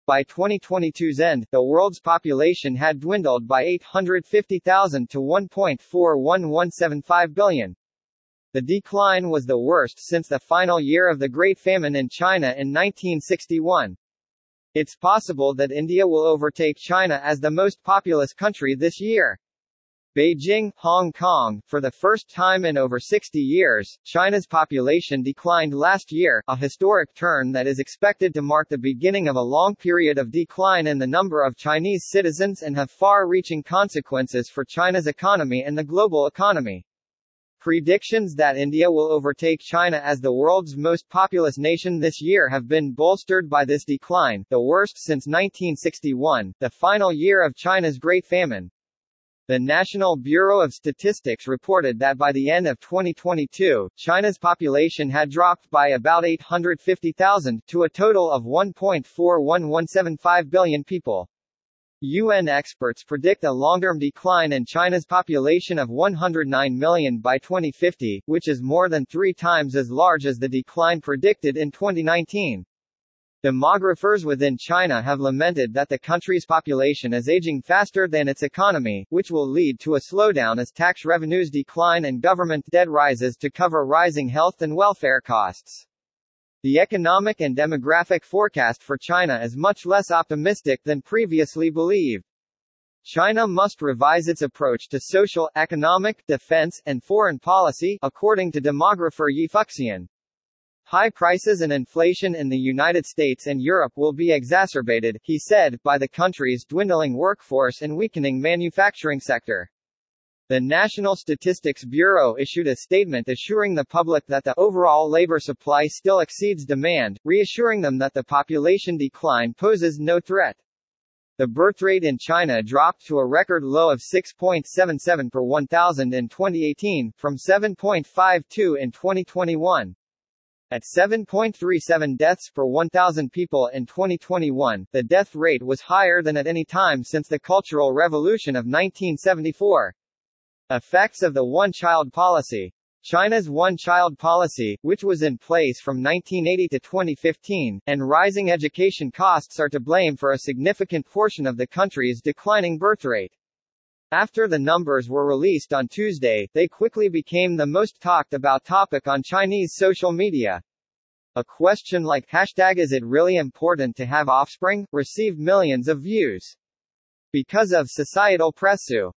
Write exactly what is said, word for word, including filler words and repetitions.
By twenty twenty-two's end, the world's population had dwindled by eight hundred fifty thousand to one point four one one seven five billion. The decline was the worst since the final year of the Great Famine in China in nineteen sixty-one. It's possible that India will overtake China as the most populous country this year. Beijing, Hong Kong. For the first time in over sixty years, China's population declined last year, a historic turn that is expected to mark the beginning of a long period of decline in the number of Chinese citizens and have far-reaching consequences for China's economy and the global economy. Predictions that India will overtake China as the world's most populous nation this year have been bolstered by this decline, the worst since nineteen sixty-one, the final year of China's Great Famine. The National Bureau of Statistics reported that by the end of twenty twenty-two, China's population had dropped by about eight hundred fifty thousand, to a total of one point four one one seven five billion people. U N experts predict a long-term decline in China's population of one hundred nine million by twenty fifty, which is more than three times as large as the decline predicted in twenty nineteen. Demographers within China have lamented that the country's population is aging faster than its economy, which will lead to a slowdown as tax revenues decline and government debt rises to cover rising health and welfare costs. The economic and demographic forecast for China is much less optimistic than previously believed. China must revise its approach to social, economic, defense, and foreign policy, according to demographer Yi Fuxian. High prices and inflation in the United States and Europe will be exacerbated, he said, by the country's dwindling workforce and weakening manufacturing sector. The National Statistics Bureau issued a statement assuring the public that the overall labor supply still exceeds demand, reassuring them that the population decline poses no threat. The birth rate in China dropped to a record low of six point seven seven per one thousand in twenty eighteen, from seven point five two in twenty twenty-one. At seven point three seven deaths per one thousand people in twenty twenty-one, the death rate was higher than at any time since the Cultural Revolution of nineteen seventy-four. Effects of the one-child policy. China's one-child policy, which was in place from nineteen eighty to twenty fifteen, and rising education costs are to blame for a significant portion of the country's declining birth rate. After the numbers were released on Tuesday, they quickly became the most talked about topic on Chinese social media. A question like hashtag "Is it really important to have offspring?" received millions of views. Because of societal pressure.